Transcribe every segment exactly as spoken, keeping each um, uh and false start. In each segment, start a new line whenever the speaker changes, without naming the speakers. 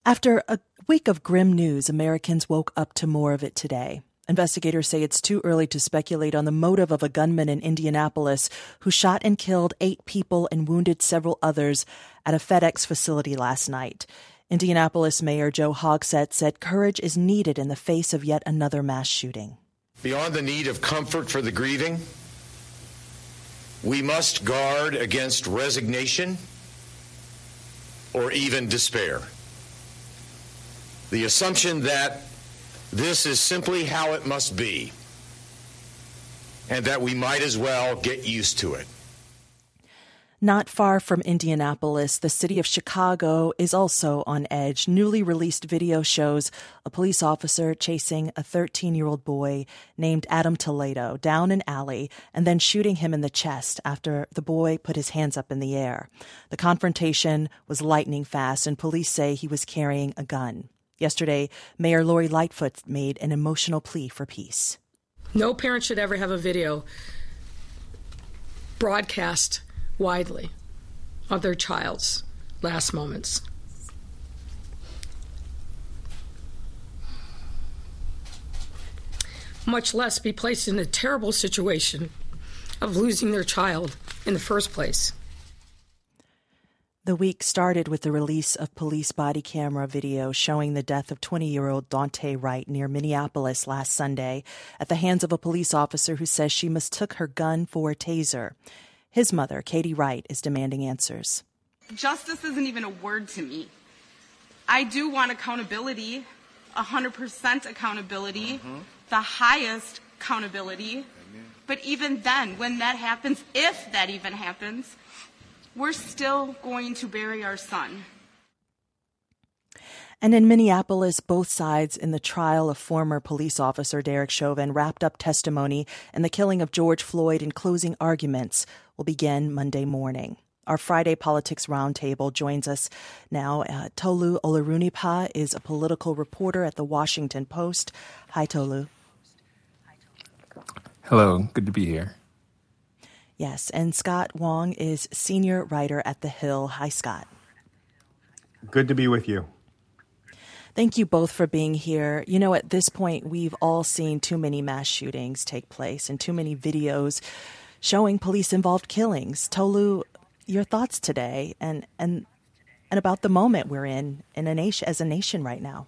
After a week of grim news, Americans woke up to more of it today. Investigators say it's too early to speculate on the motive of a gunman in Indianapolis who shot and killed eight people and wounded several others at a FedEx facility last night. Indianapolis Mayor Joe Hogsett said courage is needed in the face of yet another mass shooting.
Beyond the need of comfort for the grieving, we must guard against resignation or even despair. The assumption that this is simply how it must be, and that we might as well get used to it.
Not far from Indianapolis, the city of Chicago is also on edge. Newly released video shows a police officer chasing a thirteen-year-old boy named Adam Toledo down an alley and then shooting him in the chest after the boy put his hands up in the air. The confrontation was lightning fast, and police say he was carrying a gun. Yesterday, Mayor Lori Lightfoot made an emotional plea for peace.
No parent should ever have a video broadcast widely of their child's last moments. Much less be placed in a terrible situation of losing their child in the first place.
The week started with the release of police body camera video showing the death of twenty-year-old Daunte Wright near Minneapolis last Sunday at the hands of a police officer who says she mistook her gun for a taser. His mother, Katie Wright, is demanding answers.
Justice isn't even a word to me. I do want accountability, one hundred percent accountability, mm-hmm. the highest accountability. Amen. But even then, when that happens, if that even happens, we're still going to bury our son.
And in Minneapolis, both sides in the trial of former police officer Derek Chauvin wrapped up testimony, and the killing of George Floyd and closing arguments will begin Monday morning. Our Friday Politics Roundtable joins us now. Uh, Tolu Olorunnipa is a political reporter at The Washington Post. Hi, Tolu.
Hello. Good to be here.
Yes, and Scott Wong is senior writer at The Hill. Hi, Scott.
Good to be with you.
Thank you both for being here. You know, at this point, we've all seen too many mass shootings take place and too many videos showing police-involved killings. Tolu, your thoughts today and and and about the moment we're in in a nation as a nation right now.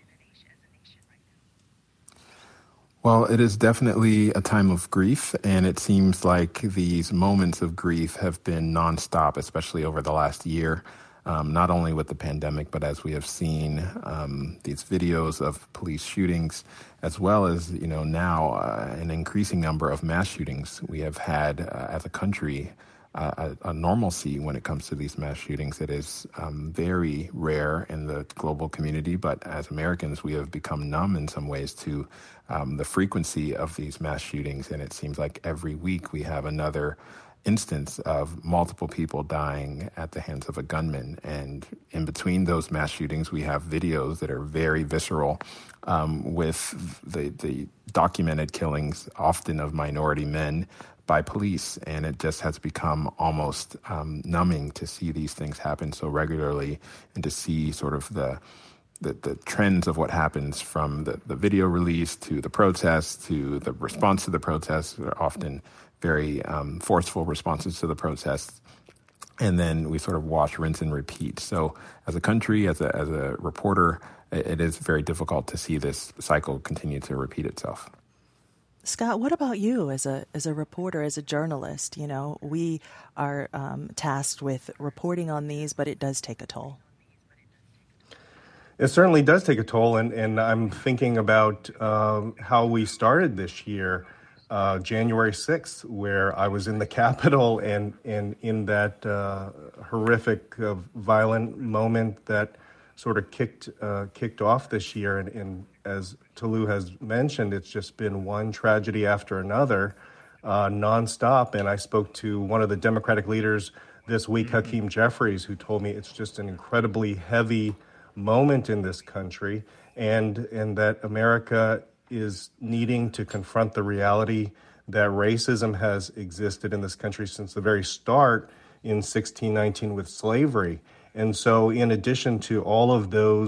Well, it is definitely a time of grief, and it seems like these moments of grief have been nonstop, especially over the last year, um, not only with the pandemic, but as we have seen um, these videos of police shootings, as well as, you know, now uh, an increasing number of mass shootings. We have had, uh, as a country, Uh, a, a normalcy when it comes to these mass shootings that is um, very rare in the global community. But as Americans, we have become numb in some ways to um, the frequency of these mass shootings. And it seems like every week we have another instance of multiple people dying at the hands of a gunman. And in between those mass shootings, we have videos that are very visceral um, with the, the documented killings, often of minority men, by police, and it just has become almost um, numbing to see these things happen so regularly and to see sort of the the, the trends of what happens from the, the video release to the protests to the response to the protests. They're often very um, forceful responses to the protests, and then we sort of wash, rinse, and repeat. So as a country, as a as a reporter, it, it is very difficult to see this cycle continue to repeat itself.
Scott, what about you as a as a reporter, as a journalist? You know, we are um, tasked with reporting on these, but it does take a toll.
It certainly does take a toll, and, and I'm thinking about um, how we started this year, uh, January sixth, where I was in the Capitol, and, and in that uh, horrific, uh, violent moment that sort of kicked uh, kicked off this year, and, and as Tolu has mentioned, it's just been one tragedy after another, uh, nonstop. And I spoke to one of the Democratic leaders this week, Hakeem Jeffries, who told me it's just an incredibly heavy moment in this country, and and that America is needing to confront the reality that racism has existed in this country since the very start in sixteen nineteen with slavery. And so in addition to all of those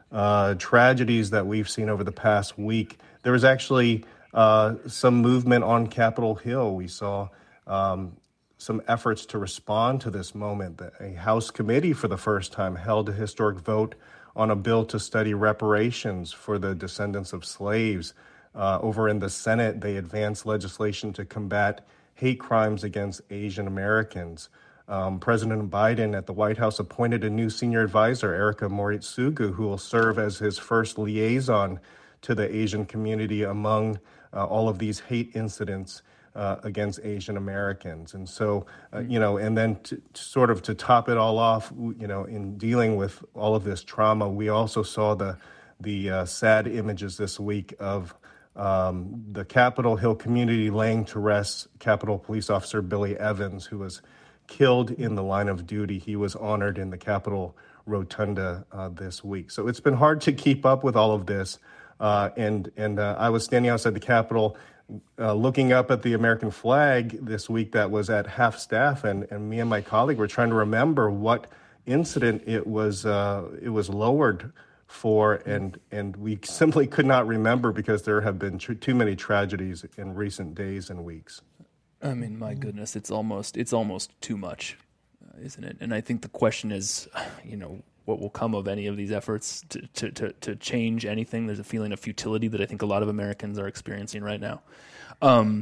uh, tragedies that we've seen over the past week, there was actually uh, some movement on Capitol Hill. We saw um, some efforts to respond to this moment. A House committee for the first time held a historic vote on a bill to study reparations for the descendants of slaves. Uh, over in the Senate, they advanced legislation to combat hate crimes against Asian Americans. Um, President Biden at the White House appointed a new senior advisor, Erica Moritsugu, who will serve as his first liaison to the Asian community among uh, all of these hate incidents uh, against Asian Americans. And so, uh, you know, and then to, to sort of to top it all off, you know, in dealing with all of this trauma, we also saw the, the uh, sad images this week of Um, the Capitol Hill community laying to rest Capitol Police Officer Billy Evans, who was killed in the line of duty. He was honored in the Capitol Rotunda uh, this week. So it's been hard to keep up with all of this. Uh, and and uh, I was standing outside the Capitol uh, looking up at the American flag this week that was at half staff. And, and me and my colleague were trying to remember what incident it was uh, it was lowered for, and and we simply could not remember because there have been tr- too many tragedies in recent days and weeks.
I mean, my goodness, it's almost it's almost too much, uh, isn't it? And I think the question is, you know, what will come of any of these efforts to, to, to, to change anything? There's a feeling of futility that I think a lot of Americans are experiencing right now. Um,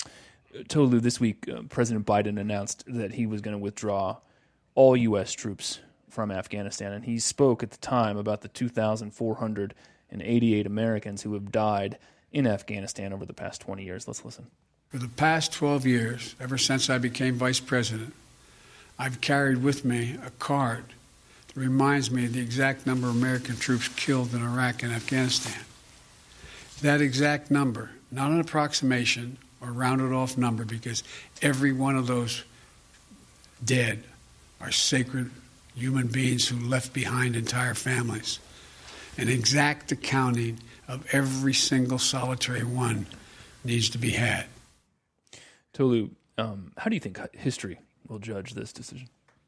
Tolu, this week, uh, President Biden announced that he was going to withdraw all U S troops from Afghanistan, and he spoke at the time about the two thousand four hundred eighty-eight Americans who have died in Afghanistan over the past twenty years. Let's listen.
For the past twelve years, ever since I became vice president, I've carried with me a card that reminds me of the exact number of American troops killed in Iraq and Afghanistan. That exact number, not an approximation or rounded off number, because every one of those dead are sacred human beings who left behind entire families. An exact accounting of every single solitary one needs to be had.
Tolu, um, how do you think history will judge this decision?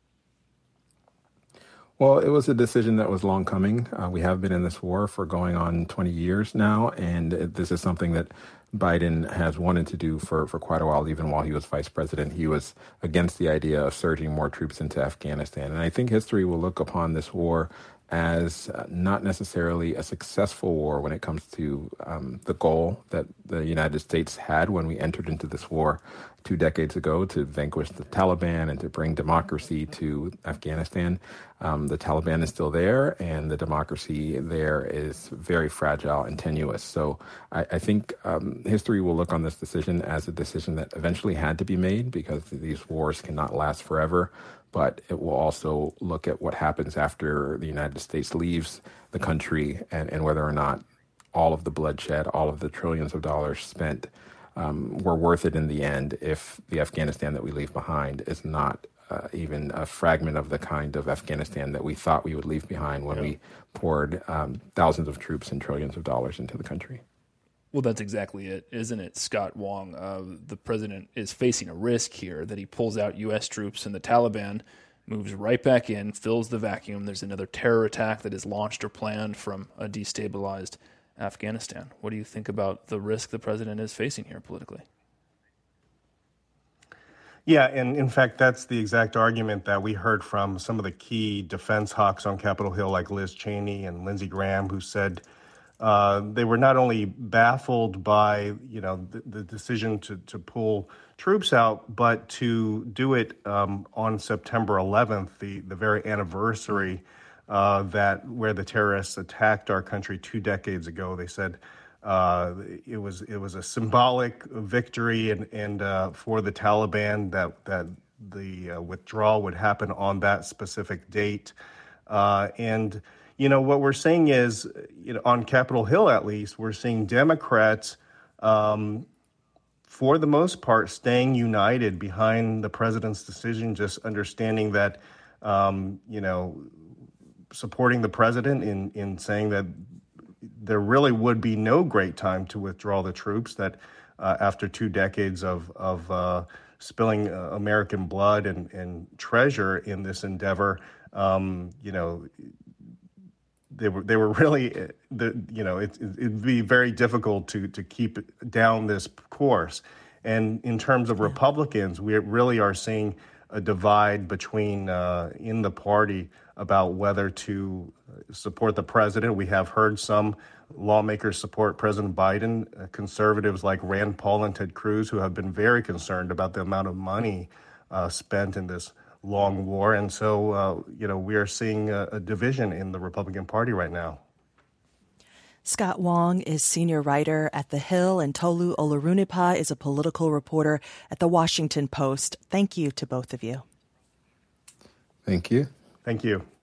Well, it was a decision that was long coming. Uh, we have been in this war for going on twenty years now, and this is something that Biden has wanted to do for, for quite a while, even while he was vice president. He was against the idea of surging more troops into Afghanistan. And I think history will look upon this war as uh, not necessarily a successful war when it comes to um, the goal that the United States had when we entered into this war two decades ago to vanquish the Taliban and to bring democracy to Afghanistan. Um, the Taliban is still there, and the democracy there is very fragile and tenuous. So I, I think um, history will look on this decision as a decision that eventually had to be made because these wars cannot last forever. But it will also look at what happens after the United States leaves the country and, and whether or not all of the bloodshed, all of the trillions of dollars spent um, were worth it in the end if the Afghanistan that we leave behind is not uh, even a fragment of the kind of Afghanistan that we thought we would leave behind when yeah. we poured um, thousands of troops and trillions of dollars into the country.
Well, that's exactly it, isn't it, Scott Wong? Uh, the president is facing a risk here that he pulls out U S troops and the Taliban moves right back in, fills the vacuum. There's another terror attack that is launched or planned from a destabilized Afghanistan. What do you think about the risk the president is facing here politically?
Yeah, and in fact, that's the exact argument that we heard from some of the key defense hawks on Capitol Hill, like Liz Cheney and Lindsey Graham, who said Uh, they were not only baffled by, you know, the, the decision to, to pull troops out, but to do it um, on September eleventh, the, the very anniversary uh, that where the terrorists attacked our country two decades ago. They said uh, it was it was a symbolic victory and and uh, for the Taliban that that the uh, withdrawal would happen on that specific date, uh, and. You know, what we're seeing is, you know, on Capitol Hill, at least, we're seeing Democrats, um, for the most part, staying united behind the president's decision, just understanding that, um, you know, supporting the president in, in saying that there really would be no great time to withdraw the troops, that uh, after two decades of, of uh, spilling uh, American blood and, and treasure in this endeavor, um, you know, they were they were really, the you know, it, it'd be very difficult to to keep down this course. And in terms of Republicans, we really are seeing a divide between uh, in the party about whether to support the president. We have heard some lawmakers support President Biden, uh, conservatives like Rand Paul and Ted Cruz, who have been very concerned about the amount of money uh, spent in this long war. And so, uh, you know, we are seeing a, a division in the Republican Party right now.
Scott Wong is senior writer at The Hill, and Tolu Olorunnipa is a political reporter at The Washington Post. Thank you to both of you.
Thank you.
Thank you.